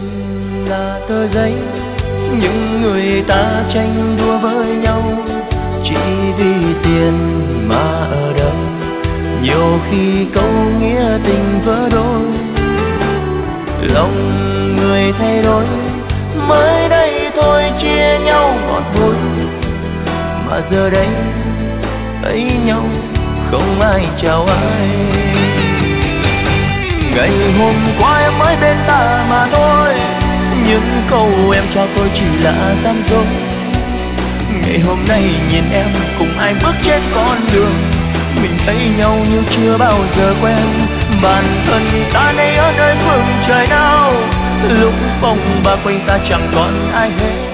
là tờ giấy, những người ta tranh đua với nhau chỉ vì tiền mà ở đâu. Nhiều khi câu nghĩa tình vỡ đôi, lòng người thay đổi. Mới đây thôi chia nhau ngọt bùi, mà giờ đây thấy nhau không ai chào ai. Ngày hôm qua em mới bên ta mà thôi, những câu em cho tôi chỉ là gian dối. Ngày hôm nay nhìn em cùng ai bước trên con đường, mình thấy nhau như chưa bao giờ quen. Bản thân ta nay ở nơi phương trời nào, lúc phong ba quanh ta chẳng còn ai hết.